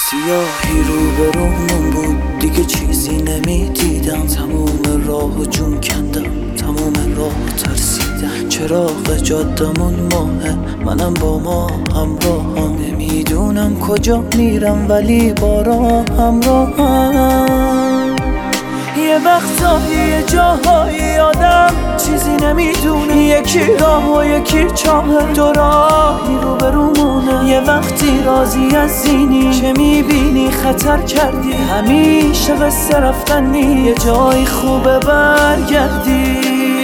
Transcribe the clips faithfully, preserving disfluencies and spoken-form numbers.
سیاهی رو به رومون بود، دیگه چیزی نمیدیدم. تموم راه و جون کندم، تموم راه ترسیدم. چراغ جادمون ماهه، منم با ما همراهم. نمیدونم کجا میرم ولی با راه همراهم. یه وقتایی یه جاهایی آدم چیزی نمیدونه، یکی راه و یکی چاه، دو راهی رو برومونه. یه وقتی راضی از زینی چه میبینی خطر کردی، همیشه قصه رفتنی، یه جای خوبه برگردی.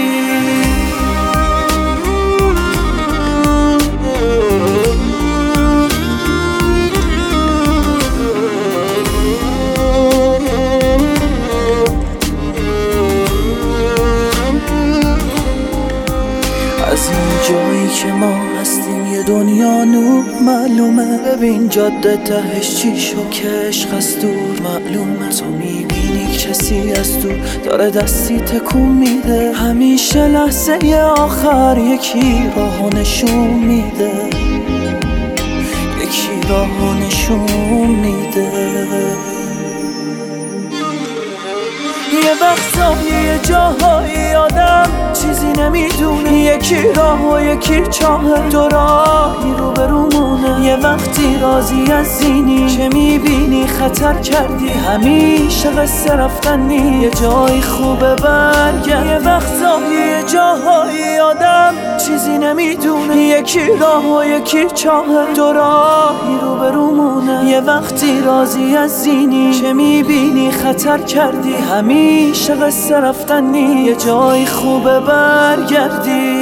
از این جایی که ما هستیم یه دنیا نور معلومه. ببین جاده تهش چی شو که عشق از دور معلومه. تو میبینی کسی از دور داره دستی تکون میده، همیشه لحظه آخر یکی راهو نشون میده، یکی راهو نشون میده. یه وقتایی یه جاهایی آدم چیزی نمیدونه، یکی راه و یکی چاه، دو راهی رو برومونه. یه وقتی راضی از زینی چه میبینی خطر کردی، همیشه قصه رفتنی، یه جای خوبه برگردی. یه وقتایی یه جاهایی آدم چیزی نمیدونه، یکی راه و یکی چاه، دو راهی رو برومونه. یه وقتی راضی از زینی چه میبینی خطر کردی، همیشه قصه رفتنی، یه جای خوبه برگردی.